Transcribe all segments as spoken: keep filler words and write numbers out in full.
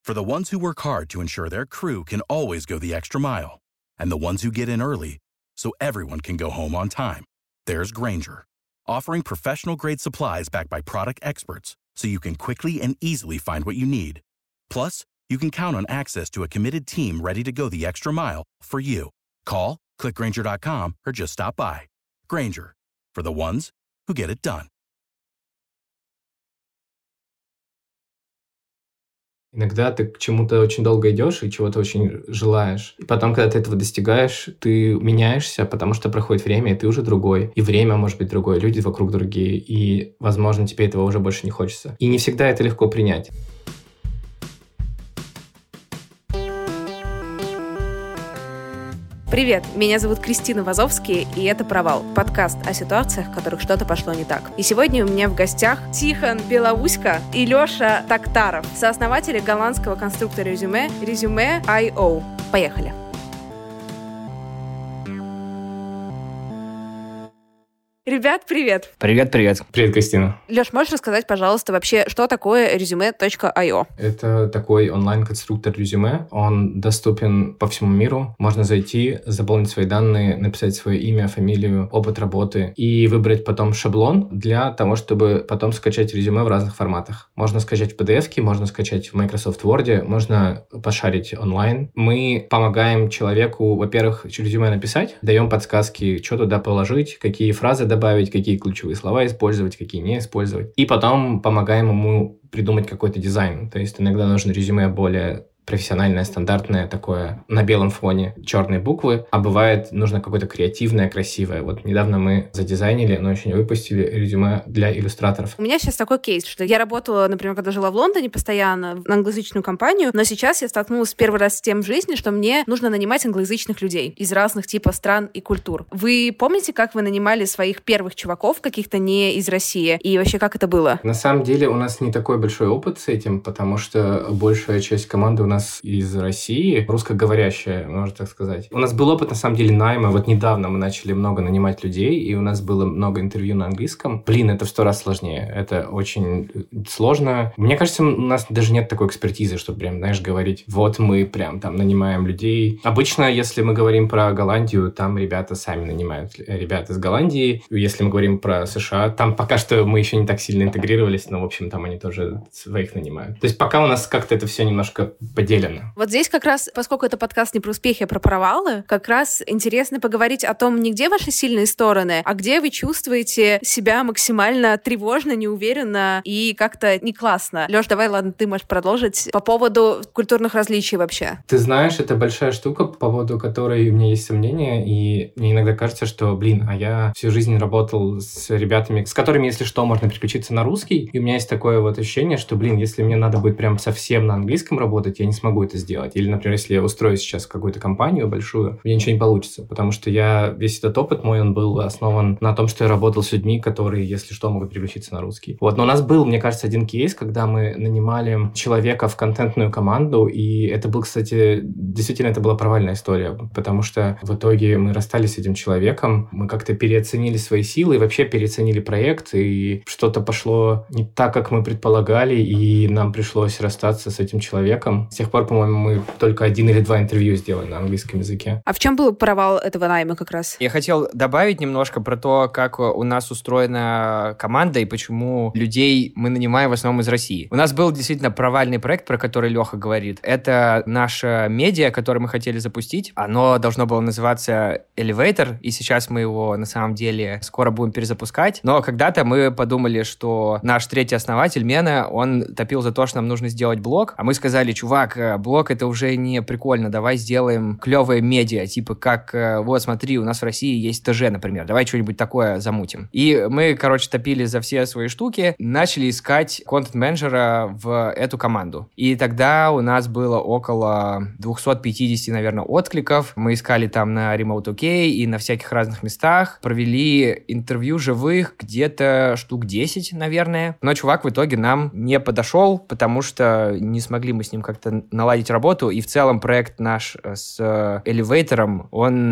For the ones who work hard to ensure their crew can always go the extra mile, and the ones who get in early so everyone can go home on time, there's Grainger, offering professional-grade supplies backed by product experts so you can quickly and easily find what you need. Plus, you can count on access to a committed team ready to go the extra mile for you. Call, click Grainger dot com, or just stop by. Grainger, for the ones who get it done. Иногда ты к чему-то очень долго идешь и чего-то очень желаешь. И потом, когда ты этого достигаешь, ты меняешься, потому что проходит время, и ты уже другой. И время может быть другое, люди вокруг другие. И, возможно, тебе этого уже больше не хочется. И не всегда это легко принять. Привет, меня зовут Кристина Вазовский, и это «Провал» — подкаст о ситуациях, в которых что-то пошло не так. И сегодня у меня в гостях Тихон Белоуська и Леша Токтаров, сооснователи голландского конструктора резюме резюме точка ай о. Поехали! Ребят, привет! Привет-привет. Привет, Кристина. Леш, можешь рассказать, пожалуйста, вообще, что такое резюме точка ай о? Это такой онлайн-конструктор резюме. Он доступен по всему миру. Можно зайти, заполнить свои данные, написать свое имя, фамилию, опыт работы и выбрать потом шаблон для того, чтобы потом скачать резюме в разных форматах. Можно скачать в пи ди эф-ке, можно скачать в Microsoft Word, можно пошарить онлайн. Мы помогаем человеку, во-первых, резюме написать, даем подсказки, что туда положить, какие фразы добавить, какие ключевые слова использовать, какие не использовать. И потом помогаем ему придумать какой-то дизайн. То есть иногда нужно резюме более профессиональное, стандартное, такое на белом фоне черные буквы, а бывает нужно какое-то креативное, красивое. Вот недавно мы задизайнили, но еще не выпустили резюме для иллюстраторов. У меня сейчас такой кейс, что я работала, например, когда жила в Лондоне постоянно на англоязычную компанию, но сейчас я столкнулась первый раз с тем в жизни, что мне нужно нанимать англоязычных людей из разных типов стран и культур. Вы помните, как вы нанимали своих первых чуваков, каких-то не из России, и вообще как это было? На самом деле у нас не такой большой опыт с этим, потому что большая часть команды у нас нас из России, русскоговорящая, можно так сказать. У нас был опыт, на самом деле, найма. Вот недавно мы начали много нанимать людей, и у нас было много интервью на английском. Блин, это в сто раз сложнее. Это очень сложно. Мне кажется, у нас даже нет такой экспертизы, чтобы прям, знаешь, говорить, вот мы прям там нанимаем людей. Обычно, если мы говорим про Голландию, там ребята сами нанимают ребят из Голландии. Если мы говорим про США, там пока что мы еще не так сильно интегрировались, но, в общем, там они тоже своих нанимают. То есть пока у нас как-то это все немножко поделено. Вот здесь как раз, поскольку это подкаст не про успехи, а про провалы, как раз интересно поговорить о том, не где ваши сильные стороны, а где вы чувствуете себя максимально тревожно, неуверенно и как-то не классно. Лёш, давай, ладно, ты можешь продолжить по поводу культурных различий вообще. Ты знаешь, это большая штука, по поводу которой у меня есть сомнения, и мне иногда кажется, что, блин, а я всю жизнь работал с ребятами, с которыми, если что, можно переключиться на русский, и у меня есть такое вот ощущение, что, блин, если мне надо будет прям совсем на английском работать, я не смогу это сделать. Или, например, если я устроюсь сейчас в какую-то компанию большую, у меня ничего не получится, потому что я, весь этот опыт мой, он был основан на том, что я работал с людьми, которые, если что, могут переключиться на русский. Вот, но у нас был, мне кажется, один кейс, когда мы нанимали человека в контентную команду, и это был, кстати, действительно, это была провальная история, потому что в итоге мы расстались с этим человеком, мы как-то переоценили свои силы, и вообще переоценили проект, и что-то пошло не так, как мы предполагали, и нам пришлось расстаться с этим человеком. С тех пор, по-моему, мы только один или два интервью сделали на английском языке. А в чем был провал этого найма как раз? Я хотел добавить немножко про то, как у нас устроена команда и почему людей мы нанимаем в основном из России. У нас был действительно провальный проект, про который Леха говорит. Это наше медиа, которое мы хотели запустить. Оно должно было называться Elevator, и сейчас мы его на самом деле скоро будем перезапускать. Но когда-то мы подумали, что наш третий основатель, Мена, он топил за то, что нам нужно сделать блог, а мы сказали, чувак, блог это уже не прикольно, давай сделаем клевое медиа, типа как, вот смотри, у нас в России есть ТЖ, например, давай что-нибудь такое замутим. И мы, короче, топили за все свои штуки, начали искать контент-менеджера в эту команду. И тогда у нас было около двести пятьдесят, наверное, откликов. Мы искали там на Remote OK и на всяких разных местах, провели интервью живых где-то штук десять, наверное. Но чувак в итоге нам не подошел, потому что не смогли мы с ним как-то как-то наладить работу, и в целом проект наш с Elevator,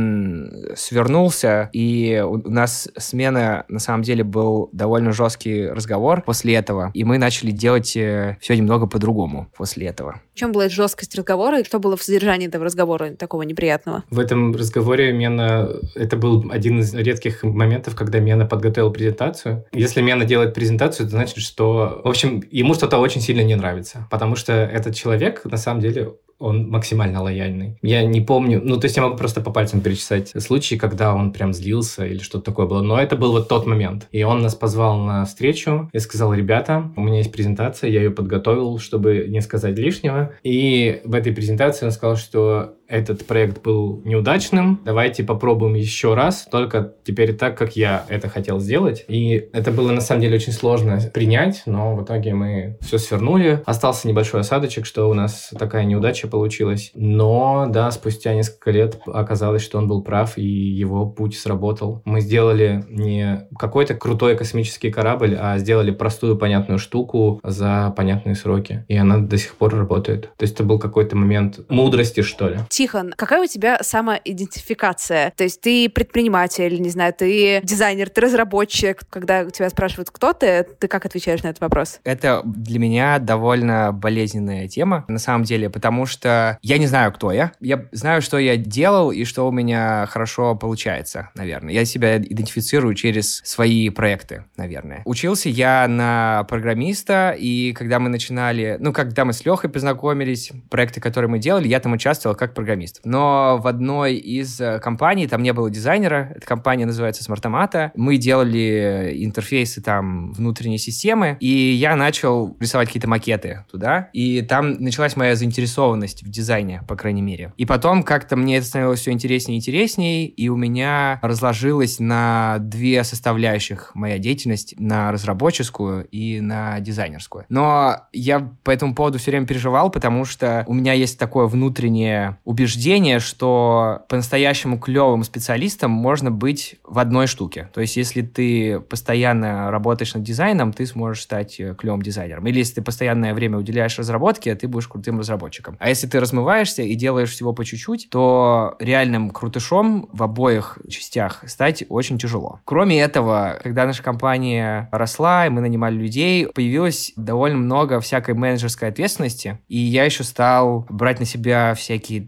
он свернулся, и у нас смена, на самом деле, был довольно жесткий разговор после этого, и мы начали делать все немного по-другому после этого. В чем была жесткость разговора, и что было в содержании этого разговора такого неприятного? В этом разговоре Мена... Это был один из редких моментов, когда Мена подготовил презентацию. Если Мена делает презентацию, это значит, что... В общем, ему что-то очень сильно не нравится, потому что этот человек, на самом деле, он максимально лояльный. Я не помню, ну, то есть я могу просто по пальцам перечислять случаи, когда он прям злился или что-то такое было, но это был вот тот момент. И он нас позвал на встречу и сказал: ребята, у меня есть презентация, я ее подготовил, чтобы не сказать лишнего. И в этой презентации он сказал, что этот проект был неудачным, давайте попробуем еще раз, только теперь так, как я это хотел сделать. И это было, на самом деле, очень сложно принять, но в итоге мы все свернули. Остался небольшой осадочек, что у нас такая неудача получилась. Но, да, спустя несколько лет оказалось, что он был прав, и его путь сработал. Мы сделали не какой-то крутой космический корабль, а сделали простую, понятную штуку за понятные сроки. И она до сих пор работает. То есть это был какой-то момент мудрости, что ли. Тихон, какая у тебя самоидентификация? То есть ты предприниматель, не знаю, ты дизайнер, ты разработчик. Когда тебя спрашивают, кто ты, ты как отвечаешь на этот вопрос? Это для меня довольно болезненная тема, на самом деле, потому что я не знаю, кто я. Я знаю, что я делал и что у меня хорошо получается, наверное. Я себя идентифицирую через свои проекты, наверное. Учился я на программиста, и когда мы начинали, ну, когда мы с Лехой познакомились, проекты, которые мы делали, я там участвовал как программист. Но в одной из компаний, там не было дизайнера, эта компания называется Smartomato, мы делали интерфейсы там внутренней системы, и я начал рисовать какие-то макеты туда, и там началась моя заинтересованность в дизайне, по крайней мере. И потом как-то мне это становилось все интереснее и интереснее, и у меня разложилось на две составляющих моя деятельность, на разработческую и на дизайнерскую. Но я по этому поводу все время переживал, потому что у меня есть такое внутреннее убеждение, что по-настоящему клевым специалистом можно быть в одной штуке. То есть, если ты постоянно работаешь над дизайном, ты сможешь стать клевым дизайнером. Или если ты постоянное время уделяешь разработке, ты будешь крутым разработчиком. А если ты размываешься и делаешь всего по чуть-чуть, то реальным крутышом в обоих частях стать очень тяжело. Кроме этого, когда наша компания росла, и мы нанимали людей, появилось довольно много всякой менеджерской ответственности, и я еще стал брать на себя всякие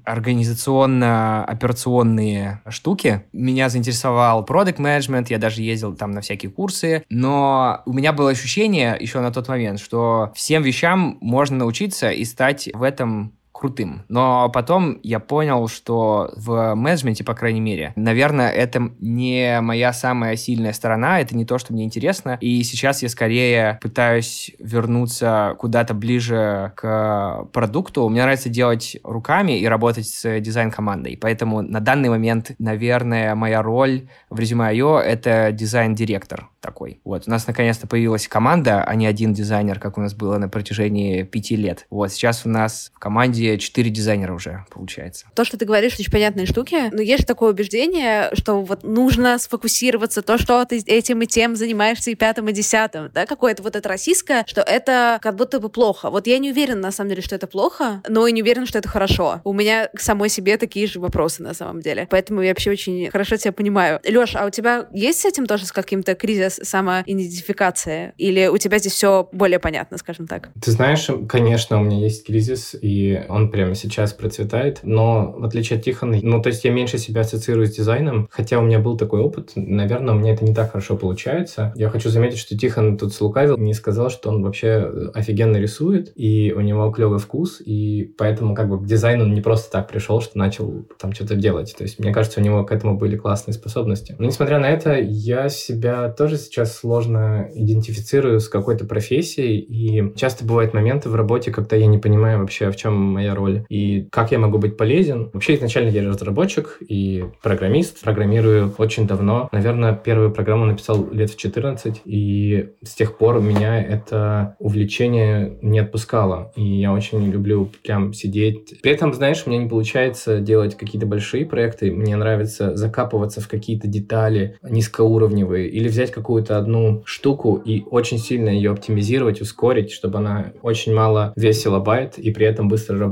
организационно-операционные штуки. Меня заинтересовал продакт-менеджмент, я даже ездил там на всякие курсы, но у меня было ощущение еще на тот момент, что всем вещам можно научиться и стать в этом крутым. Но потом я понял, что в менеджменте, по крайней мере, наверное, это не моя самая сильная сторона, это не то, что мне интересно, и сейчас я скорее пытаюсь вернуться куда-то ближе к продукту. Мне нравится делать руками и работать с дизайн-командой, поэтому на данный момент, наверное, моя роль в Resume точка ай о — это дизайн-директор такой. Вот, у нас наконец-то появилась команда, а не один дизайнер, как у нас было на протяжении пяти лет. Вот, сейчас у нас в команде четыре дизайнера уже, получается. То, что ты говоришь, очень понятные штуки, но есть же такое убеждение, что вот нужно сфокусироваться, то, что ты этим и тем занимаешься, и пятым, и десятым, да, какое-то вот это российское, что это как будто бы плохо. Вот я не уверена, на самом деле, что это плохо, но и не уверена, что это хорошо. У меня к самой себе такие же вопросы, на самом деле. Поэтому я вообще очень хорошо тебя понимаю. Лёш, а у тебя есть с этим тоже с каким-то кризис самоидентификации? Или у тебя здесь все более понятно, скажем так? Ты знаешь, конечно, у меня есть кризис, и он прямо сейчас процветает, но в отличие от Тихона, ну, то есть я меньше себя ассоциирую с дизайном, хотя у меня был такой опыт, наверное, у меня это не так хорошо получается. Я хочу заметить, что Тихон тут слукавил, не сказал, что он вообще офигенно рисует, и у него клевый вкус, и поэтому как бы к дизайну он не просто так пришел, что начал там что-то делать. То есть мне кажется, у него к этому были классные способности. Но несмотря на это, я себя тоже сейчас сложно идентифицирую с какой-то профессией, и часто бывают моменты в работе, когда я не понимаю вообще, в чем моя роль и как я могу быть полезен. Вообще, изначально я разработчик и программист. Программирую очень давно. Наверное, первую программу написал лет в четырнадцать, и с тех пор меня это увлечение не отпускало. И я очень люблю прям сидеть. При этом, знаешь, у меня не получается делать какие-то большие проекты. Мне нравится закапываться в какие-то детали низкоуровневые или взять какую-то одну штуку и очень сильно ее оптимизировать, ускорить, чтобы она очень мало весила байт и при этом быстро работала.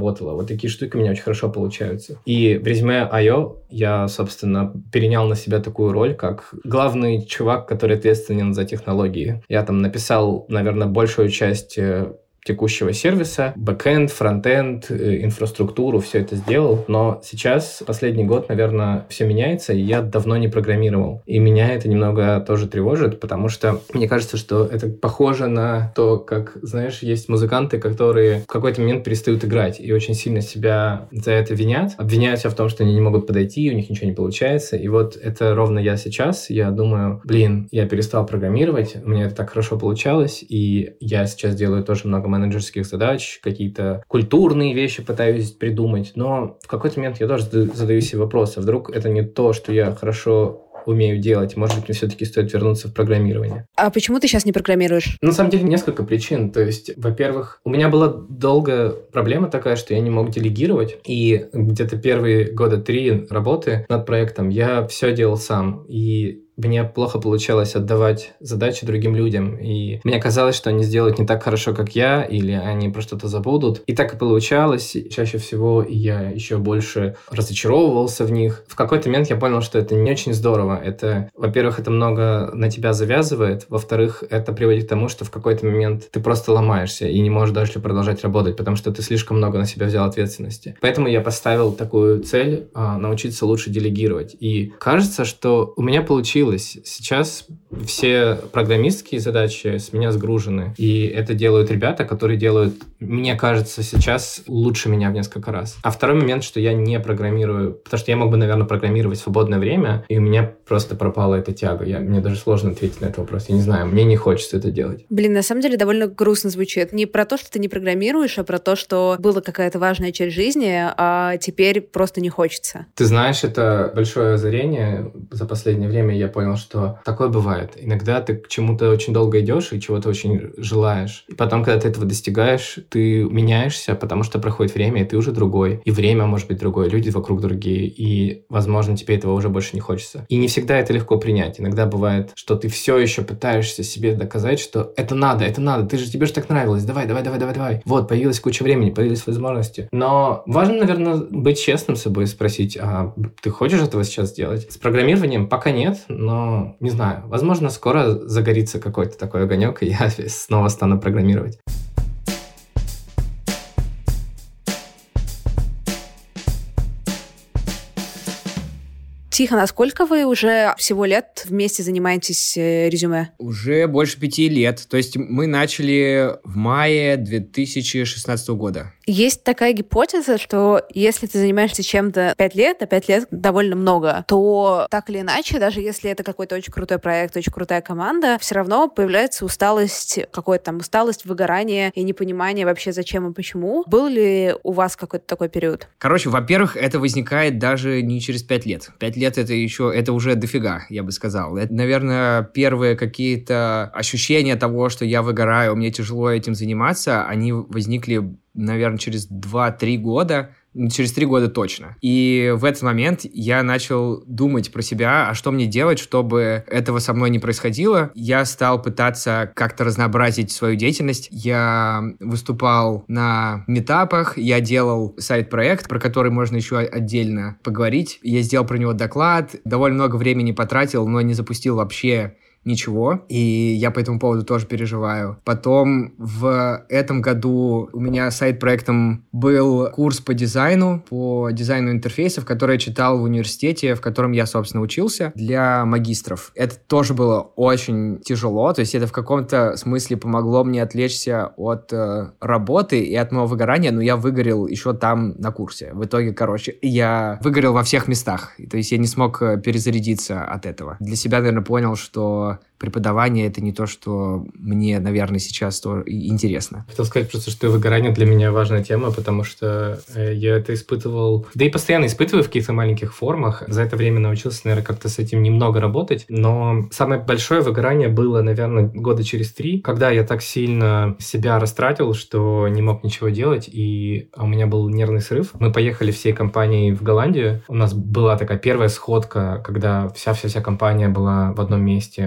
работало. Вот такие штуки у меня очень хорошо получаются. И в резюме ай о я, собственно, перенял на себя такую роль, как главный чувак, который ответственен за технологии. Я там написал, наверное, большую часть текущего сервиса, бэкэнд, фронтенд, инфраструктуру, все это сделал. Но сейчас, последний год, наверное, все меняется, и я давно не программировал. И меня это немного тоже тревожит, потому что мне кажется, что это похоже на то, как, знаешь, есть музыканты, которые в какой-то момент перестают играть и очень сильно себя за это винят, обвиняют себя в том, что они не могут подойти, у них ничего не получается. И вот это ровно я сейчас. Я думаю, блин, я перестал программировать, у меня это так хорошо получалось, и я сейчас делаю тоже много менеджерских задач, какие-то культурные вещи пытаюсь придумать, но в какой-то момент я тоже задаю себе вопрос, а вдруг это не то, что я хорошо умею делать, может быть, мне все-таки стоит вернуться в программирование. А почему ты сейчас не программируешь? На самом деле, несколько причин. То есть, во-первых, у меня была долго проблема такая, что я не мог делегировать, и где-то первые года три работы над проектом я все делал сам, и мне плохо получалось отдавать задачи другим людям, и мне казалось, что они сделают не так хорошо, как я, или они про что-то забудут. И так и получалось. Чаще всего я еще больше разочаровывался в них. В какой-то момент я понял, что это не очень здорово. Это, во-первых, это много на тебя завязывает. Во-вторых, это приводит к тому, что в какой-то момент ты просто ломаешься и не можешь дальше продолжать работать, потому что ты слишком много на себя взял ответственности. Поэтому я поставил такую цель а, научиться лучше делегировать. И кажется, что у меня получилось. Сейчас все программистские задачи с меня сгружены. И это делают ребята, которые делают, мне кажется, сейчас лучше меня в несколько раз. А второй момент, что я не программирую, потому что я мог бы, наверное, программировать в свободное время, и у меня просто пропала эта тяга. Я, мне даже сложно ответить на этот вопрос. Я не знаю, мне не хочется это делать. Блин, на самом деле довольно грустно звучит. Не про то, что ты не программируешь, а про то, что была какая-то важная часть жизни, а теперь просто не хочется. Ты знаешь, это большое озарение. За последнее время я понял, что такое бывает. Иногда ты к чему-то очень долго идешь и чего-то очень желаешь. И потом, когда ты этого достигаешь, ты меняешься, потому что проходит время, и ты уже другой. И время может быть другое, люди вокруг другие. И, возможно, тебе этого уже больше не хочется. И не всегда это легко принять. Иногда бывает, что ты все еще пытаешься себе доказать, что это надо, это надо. Ты же, тебе же так нравилось. Давай, давай, давай, давай, давай. Вот, появилась куча времени, появились возможности. Но важно, наверное, быть честным с собой и спросить, а ты хочешь этого сейчас сделать? С программированием пока нет, но не знаю. Возможно, скоро загорится какой-то такой огонек, и я снова стану программировать. Тихон, а сколько вы уже всего лет вместе занимаетесь резюме? Уже больше пяти лет. То есть мы начали в мае две тысячи шестнадцатого года. Есть такая гипотеза, что если ты занимаешься чем-то пять лет, а пять лет довольно много, то так или иначе, даже если это какой-то очень крутой проект, очень крутая команда, все равно появляется усталость, какая-то там усталость, выгорание и непонимание вообще зачем и почему. Был ли у вас какой-то такой период? Короче, во-первых, это возникает даже не через пять лет. Пять лет это еще, это уже дофига, я бы сказал. Это, наверное, первые какие-то ощущения того, что я выгораю, мне тяжело этим заниматься, они возникли, наверное, через два-три года, через три года точно. И в этот момент я начал думать про себя, а что мне делать, чтобы этого со мной не происходило. Я стал пытаться как-то разнообразить свою деятельность. Я выступал на митапах, я делал сайт-проект, про который можно еще отдельно поговорить. Я сделал про него доклад, довольно много времени потратил, но не запустил вообще ничего, и я по этому поводу тоже переживаю. Потом в этом году у меня сайт-проектом был курс по дизайну, по дизайну интерфейсов, который я читал в университете, в котором я, собственно, учился, для магистров. Это тоже было очень тяжело, то есть это в каком-то смысле помогло мне отвлечься от э, работы и от моего выгорания, но я выгорел еще там на курсе. В итоге, короче, я выгорел во всех местах, то есть я не смог перезарядиться от этого. Для себя, наверное, понял, что преподавание — это не то, что мне, наверное, сейчас то интересно. Хотел сказать просто, что выгорание для меня важная тема, потому что я это испытывал, да и постоянно испытываю в каких-то маленьких формах. За это время научился, наверное, как-то с этим немного работать, но самое большое выгорание было, наверное, года через три, когда я так сильно себя растратил, что не мог ничего делать, и у меня был нервный срыв. Мы поехали всей компанией в Голландию. У нас была такая первая сходка, когда вся-вся-вся компания была в одном месте. У нас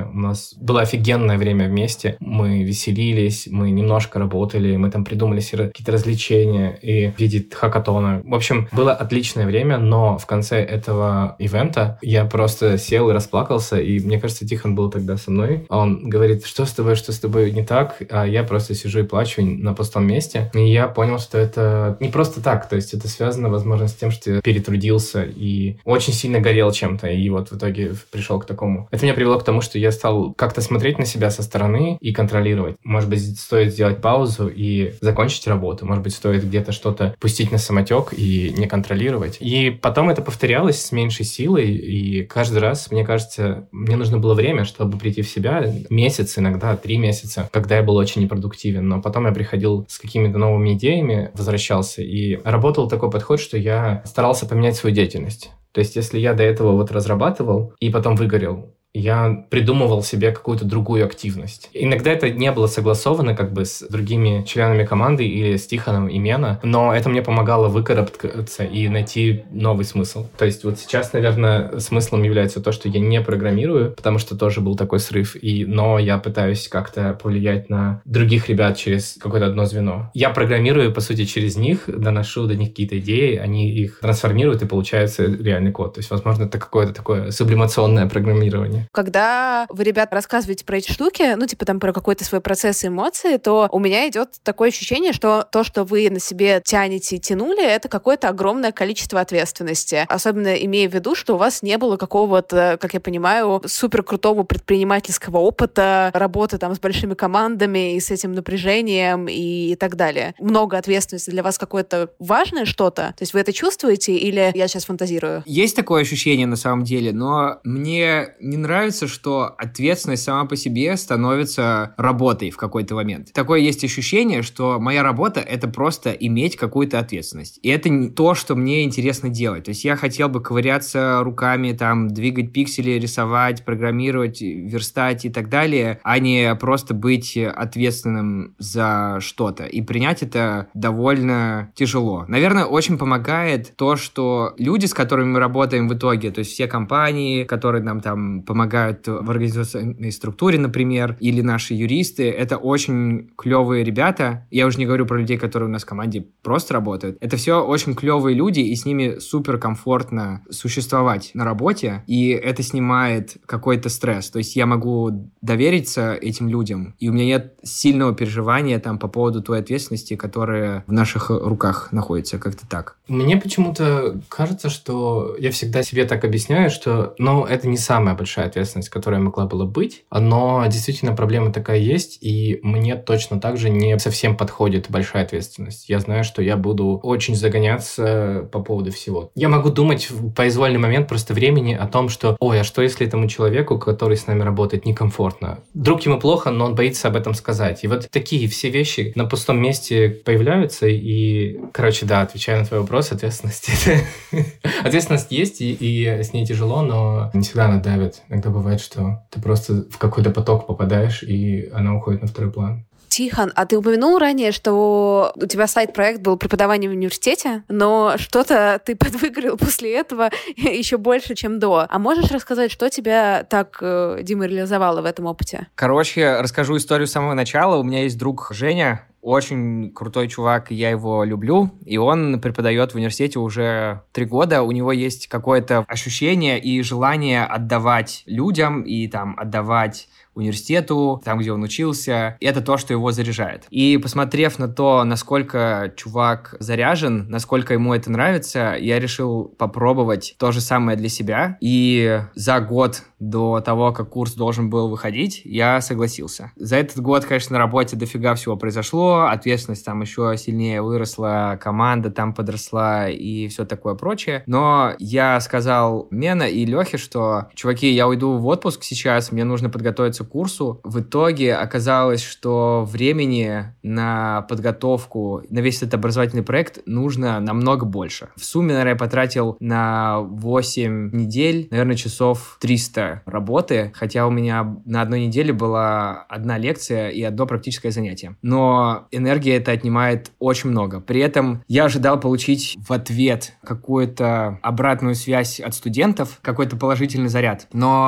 нас было офигенное время вместе. Мы веселились, мы немножко работали, мы там придумали какие-то развлечения и в виде хакатона. В общем, было отличное время, но в конце этого ивента я просто сел и расплакался, и мне кажется, Тихон был тогда со мной. Он говорит, что с тобой, что с тобой не так? А я просто сижу и плачу на пустом месте. И я понял, что это не просто так, то есть это связано, возможно, с тем, что я перетрудился и очень сильно горел чем-то, и вот в итоге пришел к такому. Это меня привело к тому, что я стал как-то смотреть на себя со стороны и контролировать. Может быть, стоит сделать паузу и закончить работу. Может быть, стоит где-то что-то пустить на самотек и не контролировать. И потом это повторялось с меньшей силой, и каждый раз, мне кажется, мне нужно было время, чтобы прийти в себя. Месяц, иногда три месяца, когда я был очень непродуктивен. Но потом я приходил с какими-то новыми идеями, возвращался, и работал такой подход, что я старался поменять свою деятельность. То есть, если я до этого вот разрабатывал и потом выгорел, я придумывал себе какую-то другую активность. Иногда это не было согласовано как бы с другими членами команды или с Тихоном и Мена, но это мне помогало выкарабкаться и найти новый смысл. То есть вот сейчас, наверное, смыслом является то, что я не программирую, потому что тоже был такой срыв, и, но я пытаюсь как-то повлиять на других ребят через какое-то одно звено. Я программирую, по сути, через них, доношу до них какие-то идеи, они их трансформируют, и получается реальный код. То есть, возможно, это какое-то такое сублимационное программирование. Когда вы, ребят, рассказываете про эти штуки, ну, типа там про какой-то свой процесс и эмоции, то у меня идет такое ощущение, что то, что вы на себе тянете и тянули, это какое-то огромное количество ответственности. Особенно имея в виду, что у вас не было какого-то, как я понимаю, суперкрутого предпринимательского опыта, работы там с большими командами и с этим напряжением и, и так далее. Много ответственности для вас какое-то важное что-то? То есть вы это чувствуете или я сейчас фантазирую? Есть такое ощущение на самом деле, но мне не нравится нравится, что ответственность сама по себе становится работой в какой-то момент. Такое есть ощущение, что моя работа — это просто иметь какую-то ответственность. И это не то, что мне интересно делать. То есть я хотел бы ковыряться руками, там, двигать пиксели, рисовать, программировать, верстать и так далее, а не просто быть ответственным за что-то. И принять это довольно тяжело. Наверное, очень помогает то, что люди, с которыми мы работаем в итоге, то есть все компании, которые нам там помогают в организационной структуре, например, или наши юристы, это очень клевые ребята. Я уже не говорю про людей, которые у нас в команде просто работают. Это все очень клевые люди, и с ними супер комфортно существовать на работе, и это снимает какой-то стресс. То есть я могу довериться этим людям, и у меня нет сильного переживания там по поводу той ответственности, которая в наших руках находится, как-то так. Мне почему-то кажется, что я всегда себе так объясняю, что, ну, это не самая большая ответственность, которая могла была быть, но действительно проблема такая есть, и мне точно так же не совсем подходит большая ответственность. Я знаю, что я буду очень загоняться по поводу всего. Я могу думать в произвольный момент просто времени о том, что, ой, а что если этому человеку, который с нами работает, некомфортно? Вдруг ему плохо, но он боится об этом сказать. И вот такие все вещи на пустом месте появляются, и, короче, да, отвечая на твой вопрос, ответственность. Ответственность есть, и, и с ней тяжело, но не всегда она давит. Иногда бывает, что ты просто в какой-то поток попадаешь, и она уходит на второй план. Тихон, а ты упомянул ранее, что у тебя сайд-проект был преподавание в университете, но что-то ты подвыгорел после этого еще больше, чем до. А можешь рассказать, что тебя так э, деморализовало в этом опыте? Короче, расскажу историю с самого начала. У меня есть друг Женя, очень крутой чувак, я его люблю, и он преподает в университете уже три года. У него есть какое-то ощущение и желание отдавать людям и там отдавать университету, там, где он учился. И это то, что его заряжает. И посмотрев на то, насколько чувак заряжен, насколько ему это нравится, я решил попробовать то же самое для себя. И за год до того, как курс должен был выходить, я согласился. За этот год, конечно, на работе дофига всего произошло, ответственность там еще сильнее выросла, команда там подросла и все такое прочее. Но я сказал Мена и Лехе, что, чуваки, я уйду в отпуск сейчас, мне нужно подготовиться к курсу. В итоге оказалось, что времени на подготовку, на весь этот образовательный проект нужно намного больше. В сумме, наверное, я потратил на восемь недель, наверное, часов триста работы, хотя у меня на одной неделе была одна лекция и одно практическое занятие. Но энергия это отнимает очень много. При этом я ожидал получить в ответ какую-то обратную связь от студентов, какой-то положительный заряд. Но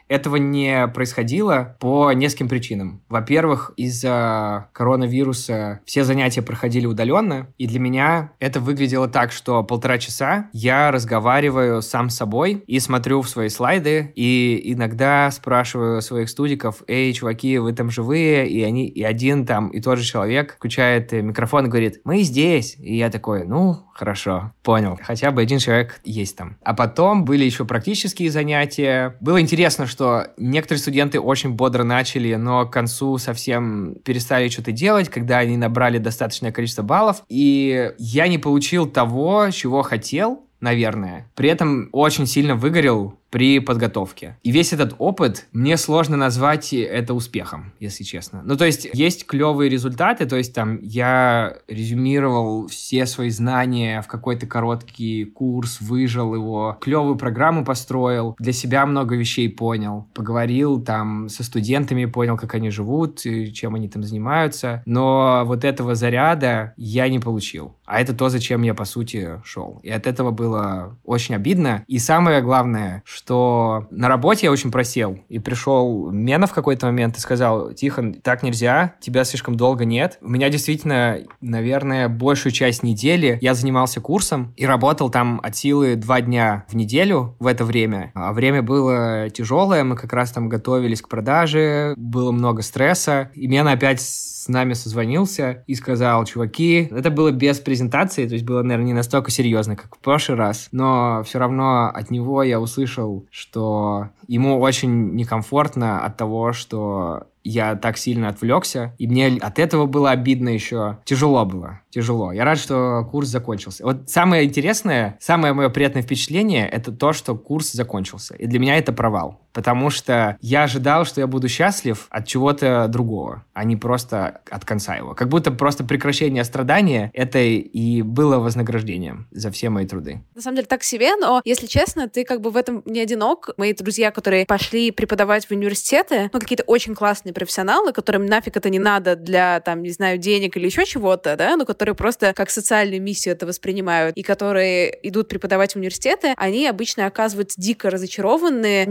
этого не происходило по нескольким причинам. Во-первых, из-за коронавируса все занятия проходили удаленно, и для меня это выглядело так, что полтора часа я разговариваю сам с собой и смотрю в свои слайды, и иногда спрашиваю своих студиков: «Эй, чуваки, вы там живые?» И они, и один там, и тот же человек включает микрофон и говорит: «Мы здесь». И я такой: ну, хорошо, понял. Хотя бы один человек есть там. А потом были еще практические занятия. Было интересно, что некоторые студенты очень бодро начали, но к концу совсем перестали что-то делать, когда они набрали достаточное количество баллов. И я не получил того, чего хотел, наверное. При этом очень сильно выгорел при подготовке. И весь этот опыт, мне сложно назвать это успехом, если честно. Ну, то есть, есть клевые результаты, то есть, там, я резюмировал все свои знания в какой-то короткий курс, выжил его, клевую программу построил, для себя много вещей понял, поговорил там со студентами, понял, как они живут, чем они там занимаются, но вот этого заряда я не получил. А это то, зачем я, по сути, шел. И от этого было очень обидно. И самое главное, что на работе я очень просел. И пришел Мена в какой-то момент и сказал: «Тихон, так нельзя, тебя слишком долго нет». У меня действительно, наверное, большую часть недели я занимался курсом и работал там от силы два дня в неделю в это время. А время было тяжелое, мы как раз там готовились к продаже, было много стресса. И Мена опять с нами созвонился и сказал: «Чуваки», это было без презентации, то есть было, наверное, не настолько серьезно, как в прошлый раз, но все равно от него я услышал, что ему очень некомфортно от того, что я так сильно отвлекся, и мне от этого было обидно еще. Тяжело было, тяжело. Я рад, что курс закончился. Вот самое интересное, самое мое приятное впечатление — это то, что курс закончился. И для меня это провал. Потому что я ожидал, что я буду счастлив от чего-то другого, а не просто от конца его. Как будто просто прекращение страдания — это и было вознаграждением за все мои труды. На самом деле так себе, но, если честно, ты как бы в этом не одинок. Мои друзья, которые пошли преподавать в университеты, ну, какие-то очень классные профессионалы, которым нафиг это не надо для, там, не знаю, денег или еще чего-то, да, но которые просто как социальную миссию это воспринимают, и которые идут преподавать в университеты, они обычно оказываются дико разочарованы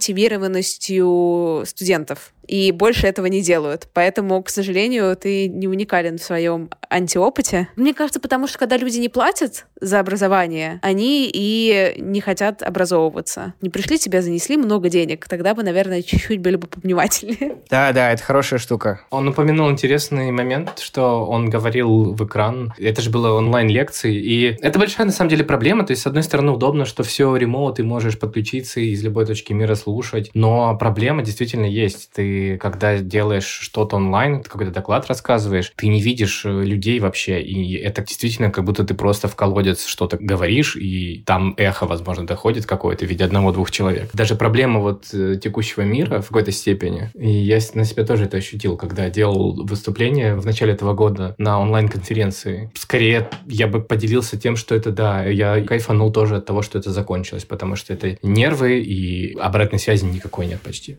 немотивированностью студентов. И больше этого не делают. Поэтому, к сожалению, ты не уникален в своем антиопыте. Мне кажется, потому что когда люди не платят за образование, они и не хотят образовываться. Не пришли, тебя занесли много денег. Тогда бы, наверное, чуть-чуть были бы повнимательнее. Да, да, это хорошая штука. Он упомянул интересный момент, что он говорил в экран. Это же было онлайн-лекции. И это большая, на самом деле, проблема. То есть, с одной стороны, удобно, что все ремоут, ты можешь подключиться и из любой точки мира слушать. Но проблема действительно есть. Ты когда делаешь что-то онлайн, ты какой-то доклад рассказываешь, ты не видишь людей вообще, и это действительно как будто ты просто в колодец что-то говоришь, и там эхо, возможно, доходит какое-то в виде одного-двух человек. Даже проблема вот текущего мира в какой-то степени, и я на себя тоже это ощутил, когда делал выступление в начале этого года на онлайн-конференции. Скорее, я бы поделился тем, что это, да, я кайфанул тоже от того, что это закончилось, потому что это нервы, и обратной связи никакой нет почти.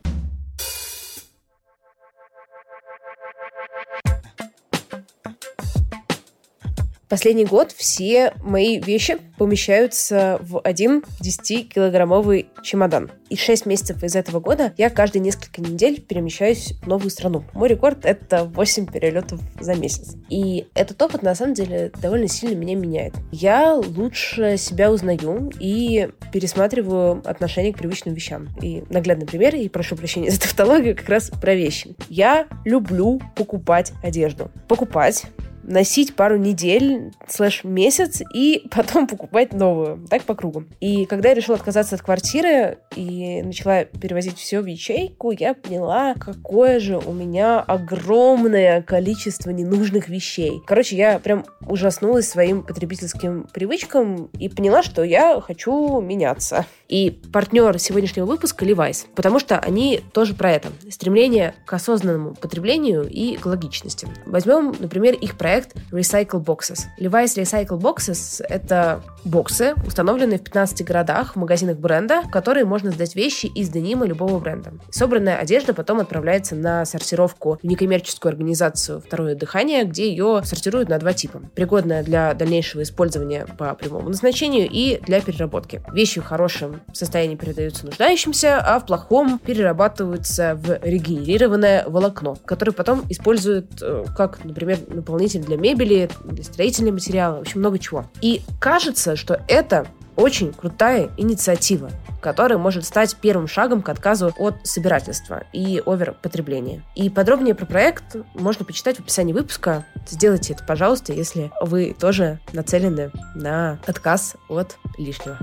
Последний год все мои вещи помещаются в один десятикилограммовый чемодан. И шесть месяцев из этого года я каждые несколько недель перемещаюсь в новую страну. Мой рекорд — это восемь перелетов за месяц. И этот опыт, на самом деле, довольно сильно меня меняет. Я лучше себя узнаю и пересматриваю отношение к привычным вещам. И наглядный пример, и прошу прощения за тавтологию, как раз про вещи. Я люблю покупать одежду. Покупать, носить пару недель, слэш месяц, и потом покупать новую. Так по кругу. И когда я решила отказаться от квартиры и начала перевозить все в ячейку, я поняла, какое же у меня огромное количество ненужных вещей. Короче, я прям ужаснулась своим потребительским привычкам и поняла, что я хочу меняться. И партнер сегодняшнего выпуска — Levi's, потому что они тоже про это. Стремление к осознанному потреблению и экологичности. Возьмем, например, их проект Recycle Boxes. Levi's Recycle Boxes — это боксы, установленные в пятнадцати городах, в магазинах бренда, в которые можно сдать вещи из денима любого бренда. Собранная одежда потом отправляется на сортировку в некоммерческую организацию «Второе дыхание», где ее сортируют на два типа. Пригодная для дальнейшего использования по прямому назначению и для переработки. Вещи в хорошем хорошем состоянии передаются нуждающимся, а в плохом перерабатываются в регенерированное волокно, которое потом используют как, например, наполнитель для мебели, для строительных материалов, в общем, много чего. И кажется, что это очень крутая инициатива, которая может стать первым шагом к отказу от собирательства и оверпотребления. И подробнее про проект можно почитать в описании выпуска. Сделайте это, пожалуйста, если вы тоже нацелены на отказ от лишнего.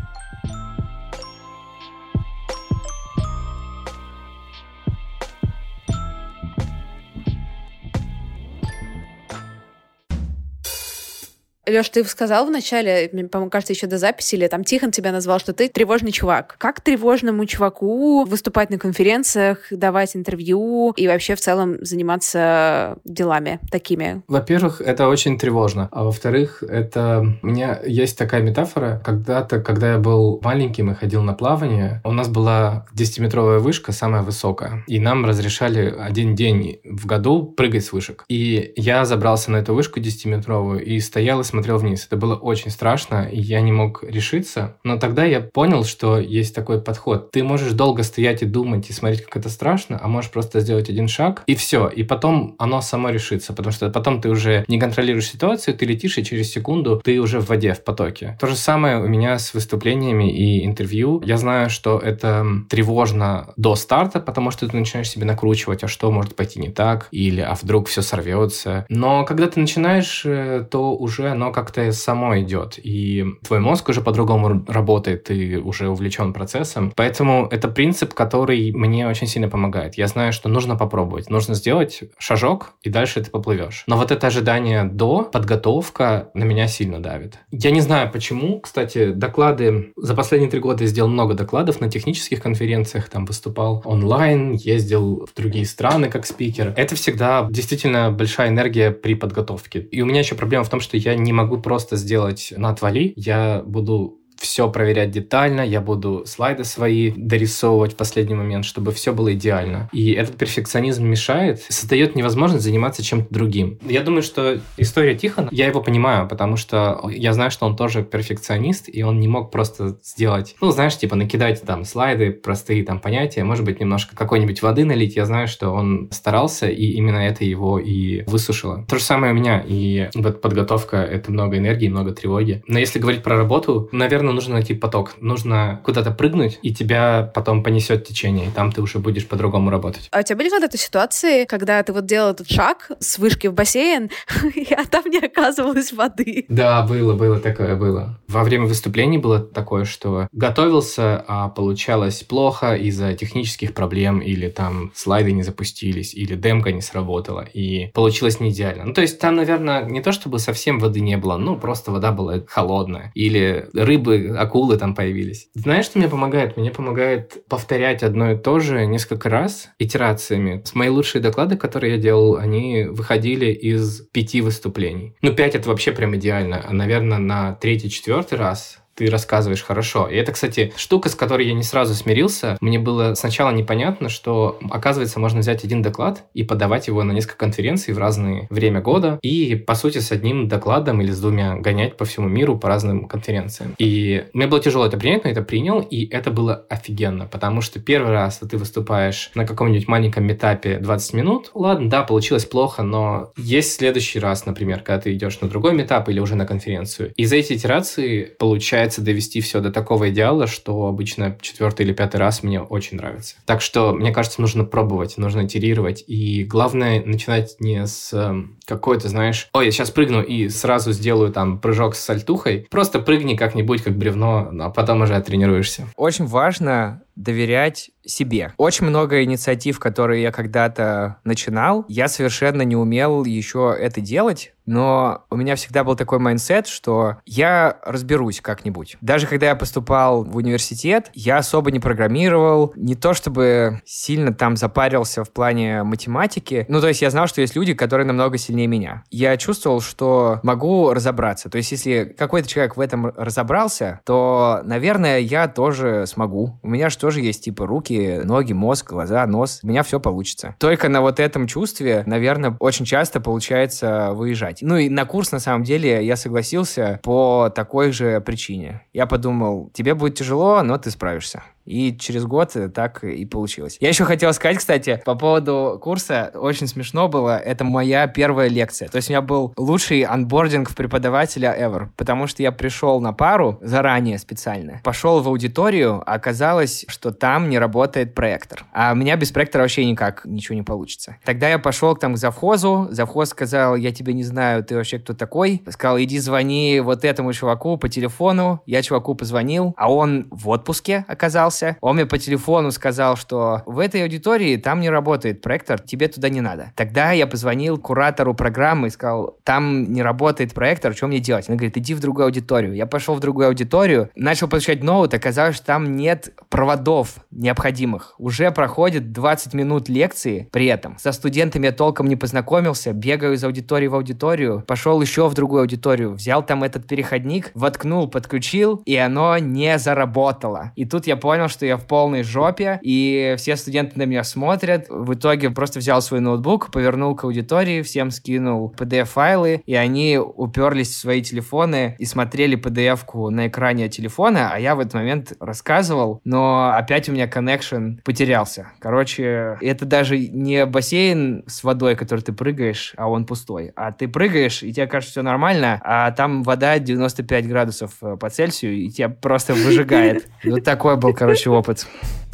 Лёш, ты сказал в начале, по-моему, кажется, еще до записи, или там Тихон тебя назвал, что ты тревожный чувак. Как тревожному чуваку выступать на конференциях, давать интервью и вообще в целом заниматься делами такими? Во-первых, это очень тревожно. А во-вторых, это... У меня есть такая метафора. Когда-то, когда я был маленьким и ходил на плавание, у нас была десятиметровая вышка, самая высокая. И нам разрешали один день в году прыгать с вышек. И я забрался на эту вышку десятиметровую и стоял и смотрел вниз. Это было очень страшно, и я не мог решиться. Но тогда я понял, что есть такой подход. Ты можешь долго стоять и думать, и смотреть, как это страшно, а можешь просто сделать один шаг, и все. И потом оно само решится, потому что потом ты уже не контролируешь ситуацию, ты летишь, и через секунду ты уже в воде, в потоке. То же самое у меня с выступлениями и интервью. Я знаю, что это тревожно до старта, потому что ты начинаешь себе накручивать, а что может пойти не так, или а вдруг все сорвется. Но когда ты начинаешь, то уже оно как-то само идет, и твой мозг уже по-другому работает, ты уже увлечен процессом. Поэтому это принцип, который мне очень сильно помогает. Я знаю, что нужно попробовать, нужно сделать шажок, и дальше ты поплывешь. Но вот это ожидание до, подготовка на меня сильно давит. Я не знаю почему. Кстати, доклады... За последние три года я сделал много докладов на технических конференциях, там выступал онлайн, ездил в другие страны как спикер. Это всегда действительно большая энергия при подготовке. И у меня еще проблема в том, что я не могу просто сделать на отвали. Я буду все проверять детально, я буду слайды свои дорисовывать в последний момент, чтобы все было идеально. И этот перфекционизм мешает, создает невозможность заниматься чем-то другим. Я думаю, что история Тихона, я его понимаю, потому что я знаю, что он тоже перфекционист, и он не мог просто сделать, ну, знаешь, типа накидать там слайды, простые там понятия, может быть, немножко какой-нибудь воды налить. Я знаю, что он старался, и именно это его и высушило. То же самое у меня, и вот подготовка — это много энергии, много тревоги. Но если говорить про работу, наверное, нужно найти поток. Нужно куда-то прыгнуть, и тебя потом понесет течение, и там ты уже будешь по-другому работать. А у тебя были когда-то ситуации, когда ты вот делал этот шаг с вышки в бассейн, а там не оказывалось воды? Да, было, было такое, было. Во время выступлений было такое, что готовился, а получалось плохо из-за технических проблем, или там слайды не запустились, или демка не сработала, и получилось не идеально. Ну, то есть там, наверное, не то чтобы совсем воды не было, ну, просто вода была холодная, или рыбы, акулы там появились. Знаешь, что мне помогает? Мне помогает повторять одно и то же несколько раз итерациями. С мои лучшие доклады, которые я делал, они выходили из пяти выступлений. Ну, пять — это вообще прям идеально. А, наверное, на третий-четвертый раз ты рассказываешь хорошо. И это, кстати, штука, с которой я не сразу смирился. Мне было сначала непонятно, что, оказывается, можно взять один доклад и подавать его на несколько конференций в разное время года, и, по сути, с одним докладом или с двумя гонять по всему миру по разным конференциям. И мне было тяжело это принять, но это принял, и это было офигенно, потому что первый раз ты выступаешь на каком-нибудь маленьком метапе двадцать минут, ладно, да, получилось плохо, но есть следующий раз, например, когда ты идешь на другой метап или уже на конференцию. И за эти итерации получается довести все до такого идеала, что обычно четвертый или пятый раз мне очень нравится. Так что, мне кажется, нужно пробовать, нужно итерировать. И главное, начинать не с э, какой-то, знаешь, ой, я сейчас прыгну и сразу сделаю там прыжок с сальтухой. Просто прыгни как-нибудь, как бревно, а потом уже оттренируешься. Очень важно доверять себе. Очень много инициатив, которые я когда-то начинал, я совершенно не умел еще это делать, но у меня всегда был такой майндсет, что я разберусь как-нибудь. Даже когда я поступал в университет, я особо не программировал, не то чтобы сильно там запарился в плане математики, ну, то есть я знал, что есть люди, которые намного сильнее меня. Я чувствовал, что могу разобраться. То есть если какой-то человек в этом разобрался, то, наверное, я тоже смогу. У меня что тоже есть типа руки, ноги, мозг, глаза, нос. У меня все получится. Только на вот этом чувстве, наверное, очень часто получается выезжать. Ну и на курс, на самом деле, я согласился по такой же причине. Я подумал, тебе будет тяжело, но ты справишься. И через год так и получилось. Я еще хотел сказать, кстати, по поводу курса, очень смешно было, это моя первая лекция. То есть у меня был лучший анбординг в преподавателя ever, потому что я пришел на пару заранее специально, пошел в аудиторию, а оказалось, что там не работает проектор. А у меня без проектора вообще никак ничего не получится. Тогда я пошел там к завхозу, завхоз сказал, я тебя не знаю, ты вообще кто такой? Сказал, иди звони вот этому чуваку по телефону. Я чуваку позвонил, а он в отпуске оказался. Он мне по телефону сказал, что в этой аудитории там не работает проектор, тебе туда не надо. Тогда я позвонил куратору программы и сказал, там не работает проектор, что мне делать? Он говорит, иди в другую аудиторию. Я пошел в другую аудиторию, начал получать ноут, оказалось, что там нет проводов необходимых. Уже проходит двадцать минут лекции при этом. Со студентами я толком не познакомился, бегаю из аудитории в аудиторию, пошел еще в другую аудиторию, взял там этот переходник, воткнул, подключил, и оно не заработало. И тут я понял, что я в полной жопе, и все студенты на меня смотрят. В итоге просто взял свой ноутбук, повернул к аудитории, всем скинул пи ди эф-файлы, и они уперлись в свои телефоны и смотрели пи ди эф-ку на экране телефона, а я в этот момент рассказывал, но опять у меня коннекшн потерялся. Короче, это даже не бассейн с водой, который ты прыгаешь, а он пустой. А ты прыгаешь, и тебе кажется, все нормально, а там вода девяносто пять градусов по Цельсию, и тебя просто выжигает. Вот такой был, короче, опыт.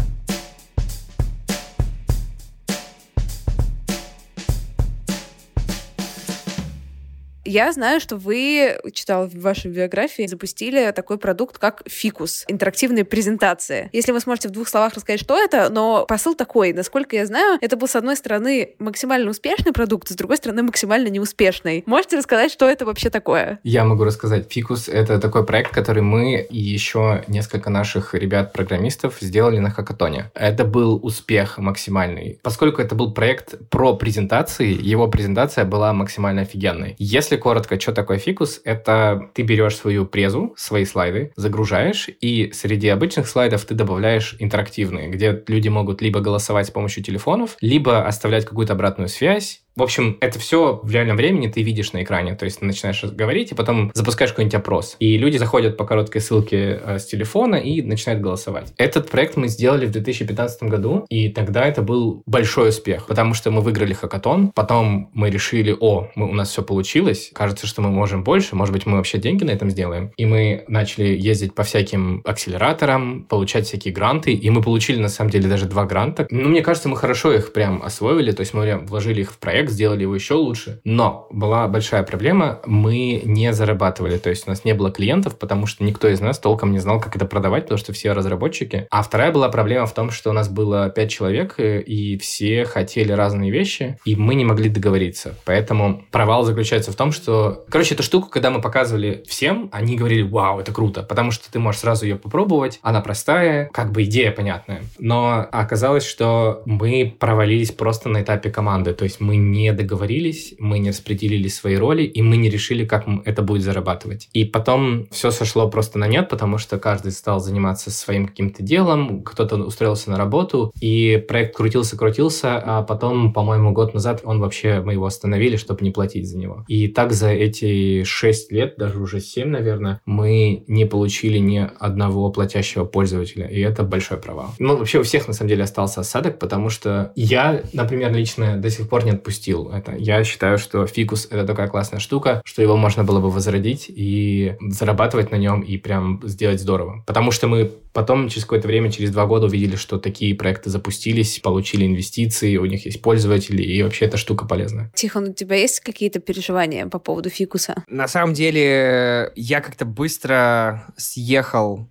Я знаю, что вы, читала в вашей биографии, запустили такой продукт, как Фикус, интерактивные презентации. Если вы сможете в двух словах рассказать, что это, но посыл такой, насколько я знаю, это был, с одной стороны, максимально успешный продукт, с другой стороны, максимально неуспешный. Можете рассказать, что это вообще такое? Я могу рассказать. Фикус — это такой проект, который мы и еще несколько наших ребят-программистов сделали на хакатоне. Это был успех максимальный. Поскольку это был проект про презентации, его презентация была максимально офигенной. Если коротко, что такое Фикус, это ты берешь свою презу, свои слайды, загружаешь, и среди обычных слайдов ты добавляешь интерактивные, где люди могут либо голосовать с помощью телефонов, либо оставлять какую-то обратную связь. В общем, это все в реальном времени ты видишь на экране. То есть ты начинаешь говорить, и потом запускаешь какой-нибудь опрос. И люди заходят по короткой ссылке э, с телефона и начинают голосовать. Этот проект мы сделали в две тысячи пятнадцатом году, и тогда это был большой успех, потому что мы выиграли хакатон. Потом мы решили, о, мы, у нас все получилось, кажется, что мы можем больше, может быть, мы вообще деньги на этом сделаем. И мы начали ездить по всяким акселераторам, получать всякие гранты, и мы получили, на самом деле, даже два гранта. Ну, мне кажется, мы хорошо их прям освоили, то есть мы вложили их в проект, сделали его еще лучше. Но была большая проблема, мы не зарабатывали, то есть у нас не было клиентов, потому что никто из нас толком не знал, как это продавать, потому что все разработчики. А вторая была проблема в том, что у нас было пять человек, и все хотели разные вещи, и мы не могли договориться. Поэтому провал заключается в том, что... Короче, эту штуку, когда мы показывали всем, они говорили, вау, это круто, потому что ты можешь сразу ее попробовать, она простая, как бы идея понятная. Но оказалось, что мы провалились просто на этапе команды, то есть мы не договорились, мы не распределили свои роли, и мы не решили, как это будет зарабатывать. И потом все сошло просто на нет, потому что каждый стал заниматься своим каким-то делом, кто-то устроился на работу, и проект крутился-крутился, а потом, по-моему, год назад он вообще, мы его остановили, чтобы не платить за него. И так за эти шесть лет, даже уже семь, наверное, мы не получили ни одного платящего пользователя, и это большой провал. Ну, вообще у всех, на самом деле, остался осадок, потому что я, например, лично до сих пор не отпустил это. Я считаю, что Фикус — это такая классная штука, что его можно было бы возродить и зарабатывать на нем, и прям сделать здорово. Потому что мы потом, через какое-то время, через два года увидели, что такие проекты запустились, получили инвестиции, у них есть пользователи, и вообще эта штука полезна. Тихон, у тебя есть какие-то переживания по поводу Фикуса? На самом деле, я как-то быстро съехал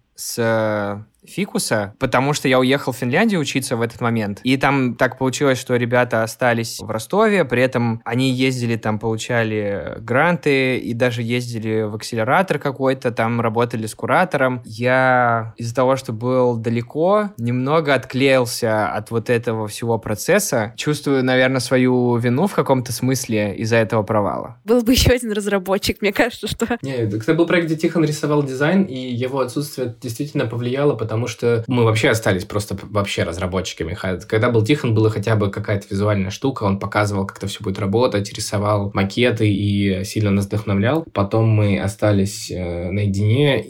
с Фикуса, потому что я уехал в Финляндию учиться в этот момент. И там так получилось, что ребята остались в Ростове, при этом они ездили там, получали гранты и даже ездили в акселератор какой-то, там работали с куратором. Я из-за того, что был далеко, немного отклеился от вот этого всего процесса. Чувствую, наверное, свою вину в каком-то смысле из-за этого провала. Был бы еще один разработчик, мне кажется, что... Не, это был проект, где Тихон рисовал дизайн, и его отсутствие действительно повлияло, потому потому что мы вообще остались просто вообще разработчиками. Когда был Тихон, была хотя бы какая-то визуальная штука, он показывал, как это все будет работать, рисовал макеты и сильно нас вдохновлял. Потом мы остались э, наедине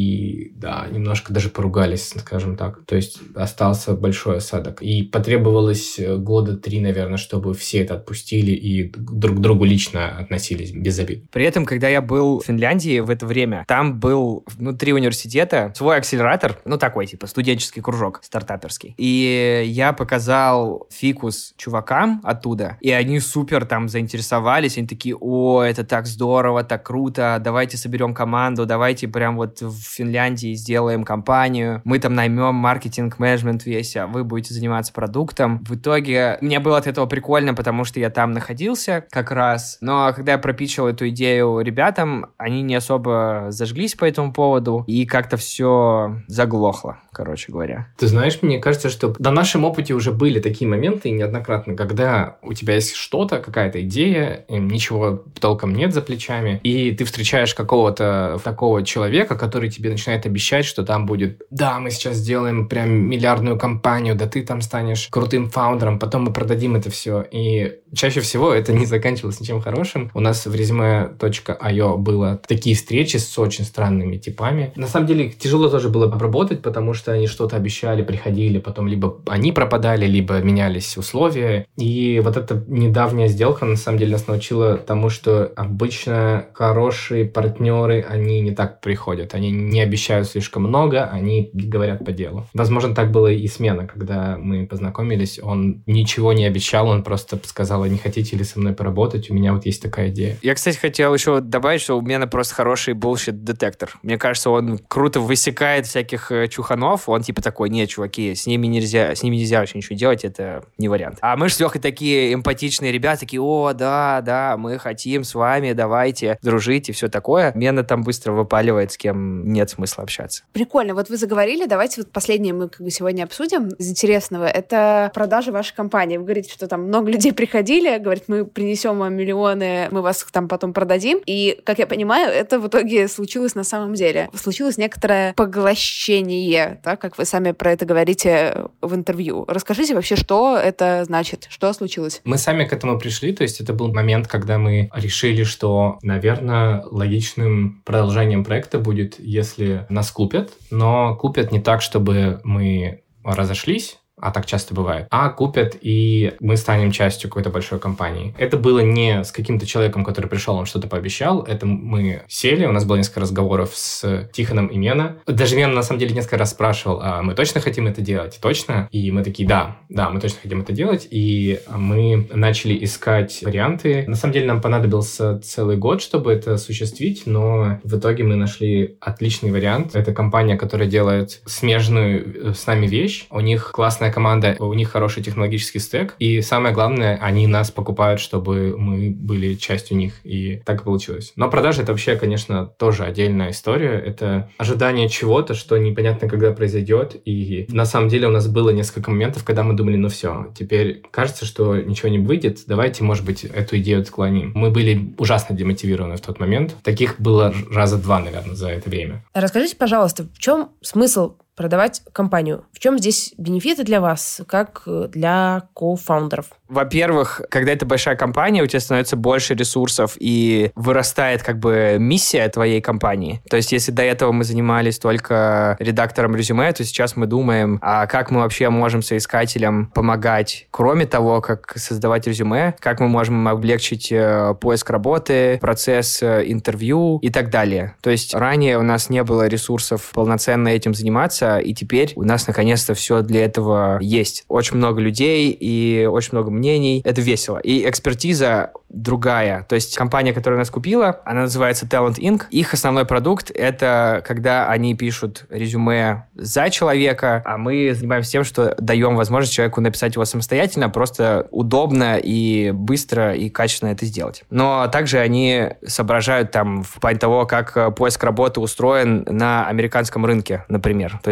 и, да, немножко даже поругались, скажем так. То есть остался большой осадок. И потребовалось года три, наверное, чтобы все это отпустили и друг к другу лично относились без обид. При этом, когда я был в Финляндии в это время, там был внутри университета свой акселератор, ну такой, типа, студенческий кружок стартаперский. И я показал фикус чувакам оттуда, и они супер там заинтересовались, они такие: о, это так здорово, так круто, давайте соберем команду, давайте прям вот в Финляндии сделаем компанию, мы там наймем маркетинг-менеджмент весь, а вы будете заниматься продуктом. В итоге мне было от этого прикольно, потому что я там находился как раз, но когда я пропичил эту идею ребятам, они не особо зажглись по этому поводу, и как-то все заглохло, короче говоря. Ты знаешь, мне кажется, что на нашем опыте уже были такие моменты неоднократно, когда у тебя есть что-то, какая-то идея, ничего толком нет за плечами, и ты встречаешь какого-то такого человека, который тебе начинает обещать, что там будет: да, мы сейчас сделаем прям миллиардную компанию, да ты там станешь крутым фаундером, потом мы продадим это все. И чаще всего это не заканчивалось ничем хорошим. У нас в resume точка ай о было такие встречи с очень странными типами. На самом деле тяжело тоже было обработать, потому что они что-то обещали, приходили, потом либо они пропадали, либо менялись условия. И вот эта недавняя сделка на самом деле нас научила тому, что обычно хорошие партнеры, они не так приходят. Они не обещают слишком много, они говорят по делу. Возможно, так было и смена, когда мы познакомились. Он ничего не обещал, он просто сказал: не хотите ли со мной поработать, у меня вот есть такая идея. Я, кстати, хотел еще добавить, что у меня просто хороший bullshit-детектор. Мне кажется, он круто высекает всяких чуханов. Он типа такой: нет, чуваки, с ними нельзя, с ними нельзя вообще ничего делать, это не вариант. А мы же с Лехой такие эмпатичные ребята, такие: о, да, да, мы хотим с вами, давайте дружить и все такое. Мена там быстро выпаливает, с кем нет смысла общаться. Прикольно. Вот вы заговорили, давайте вот последнее мы как бы сегодня обсудим из интересного. Это продажи вашей компании. Вы говорите, что там много людей приходили, говорят: мы принесем вам миллионы, мы вас там потом продадим. И, как я понимаю, это в итоге случилось на самом деле. Случилось некоторое поглощение, да, как вы сами про это говорите в интервью. Расскажите вообще, что это значит, что случилось? Мы сами к этому пришли, то есть это был момент, когда мы решили, что, наверное, логичным продолжением проекта будет, если нас купят, но купят не так, чтобы мы разошлись, а так часто бывает, а купят, и мы станем частью какой-то большой компании. Это было не с каким-то человеком, который пришел, он что-то пообещал. Это мы сели, у нас было несколько разговоров с Тихоном и Мена. Даже Мена, на самом деле, несколько раз спрашивал: а мы точно хотим это делать? Точно? И мы такие: да, да, мы точно хотим это делать. И мы начали искать варианты. На самом деле, нам понадобился целый год, чтобы это осуществить, но в итоге мы нашли отличный вариант. Это компания, которая делает смежную с нами вещь. У них классная команда, у них хороший технологический стек, и самое главное, они нас покупают, чтобы мы были частью них, и так и получилось. Но продажи — это вообще, конечно, тоже отдельная история. Это ожидание чего-то, что непонятно, когда произойдет, и на самом деле у нас было несколько моментов, когда мы думали: ну все, теперь кажется, что ничего не выйдет, давайте, может быть, эту идею отклоним. Мы были ужасно демотивированы в тот момент. Таких было раза два, наверное, за это время. Расскажите, пожалуйста, в чем смысл продавать компанию? В чем здесь бенефиты для вас, как для кофаундеров? Во-первых, когда это большая компания, у тебя становится больше ресурсов и вырастает как бы миссия твоей компании. То есть, если до этого мы занимались только редактором резюме, то сейчас мы думаем, а как мы вообще можем соискателям помогать, кроме того, как создавать резюме, как мы можем облегчить э, поиск работы, процесс э, интервью и так далее. То есть, ранее у нас не было ресурсов полноценно этим заниматься, и теперь у нас наконец-то все для этого есть. Очень много людей и очень много мнений. Это весело. И экспертиза другая. То есть компания, которая нас купила, она называется Talent инк. Их основной продукт — это когда они пишут резюме за человека, а мы занимаемся тем, что даем возможность человеку написать его самостоятельно, просто удобно и быстро и качественно это сделать. Но также они соображают там в плане того, как поиск работы устроен на американском рынке, например. То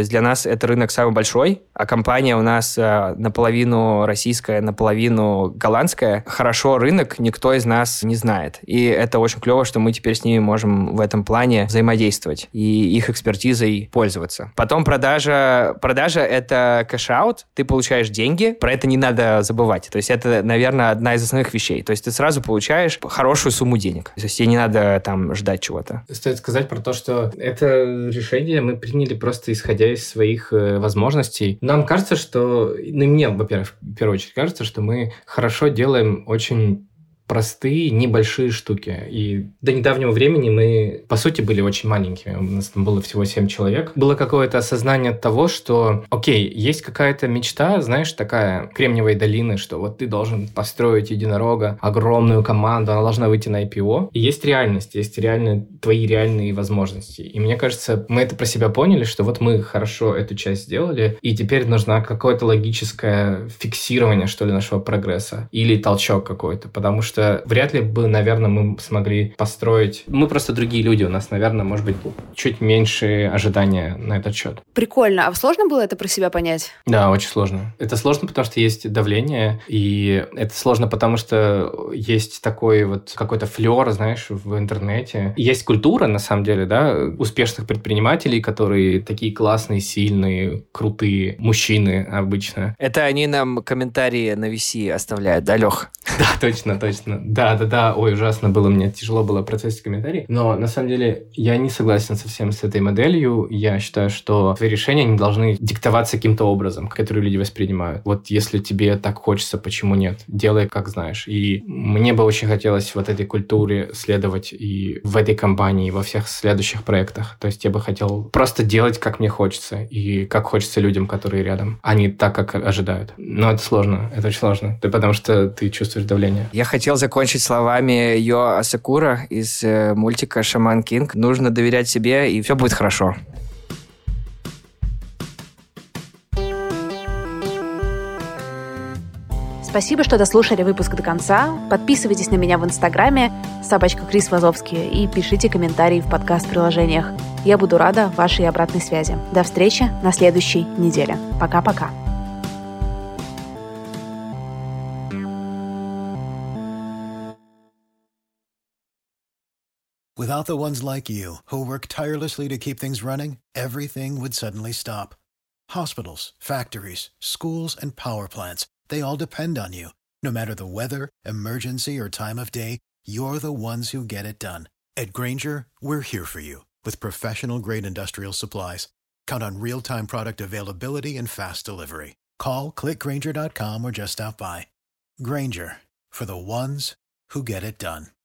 есть для нас это рынок самый большой, а компания у нас э, наполовину российская, наполовину голландская. Хорошо рынок никто из нас не знает. И это очень клево, что мы теперь с ними можем в этом плане взаимодействовать и их экспертизой пользоваться. Потом продажа. Продажа — это кэш-аут, ты получаешь деньги, про это не надо забывать. То есть это, наверное, одна из основных вещей. То есть ты сразу получаешь хорошую сумму денег. То есть тебе не надо там ждать чего-то. Стоит сказать про то, что это решение мы приняли просто исходя из своих э, возможностей. Нам кажется, что... Ну, мне, во-первых, в первую очередь кажется, что мы хорошо делаем очень простые, небольшие штуки. И до недавнего времени мы, по сути, были очень маленькими. У нас там было всего семь человек. Было какое-то осознание того, что, окей, есть какая-то мечта, знаешь, такая Кремниевой долины, что вот ты должен построить единорога, огромную команду, она должна выйти на ай пи о. И есть реальность, есть реальные, твои реальные возможности. И мне кажется, мы это про себя поняли, что вот мы хорошо эту часть сделали, и теперь нужно какое-то логическое фиксирование, что ли, нашего прогресса. Или толчок какой-то, потому что вряд ли бы, наверное, мы смогли построить... Мы просто другие люди, у нас, наверное, может быть, чуть меньше ожидания на этот счет. Прикольно. А сложно было это про себя понять? Да, очень сложно. Это сложно, потому что есть давление, и это сложно, потому что есть такой вот какой-то флёр, знаешь, в интернете. Есть культура, на самом деле, да, успешных предпринимателей, которые такие классные, сильные, крутые мужчины обычно. Это они нам комментарии на ви си оставляют, да, Лёх? Да, точно, точно. Да, да, да. Ой, ужасно было, мне тяжело было процессить комментарии. Но на самом деле я не согласен совсем с этой моделью. Я считаю, что твои решения не должны диктоваться каким-то образом, который люди воспринимают. Вот если тебе так хочется, почему нет? Делай, как знаешь. И мне бы очень хотелось вот этой культуре следовать и в этой компании, и во всех следующих проектах. То есть я бы хотел просто делать, как мне хочется, и как хочется людям, которые рядом, а не так, как ожидают. Но это сложно, это очень сложно. Да, потому что ты чувствуешь давление. Я хотел закончить словами Йо Асакура из э, мультика «Шаман Кинг». Нужно доверять себе, и все будет хорошо. Спасибо, что дослушали выпуск до конца. Подписывайтесь на меня в Инстаграме собачка Крис Вазовский и пишите комментарии в подкаст-приложениях. Я буду рада вашей обратной связи. До встречи на следующей неделе. Пока-пока. Without the ones like you, who work tirelessly to keep things running, everything would suddenly stop. Hospitals, factories, schools, and power plants, they all depend on you. No matter the weather, emergency, or time of day, you're the ones who get it done. At Grainger, we're here for you with professional-grade industrial supplies. Count on real-time product availability and fast delivery. Call, click Grainger dot com, or just stop by. Grainger, for the ones who get it done.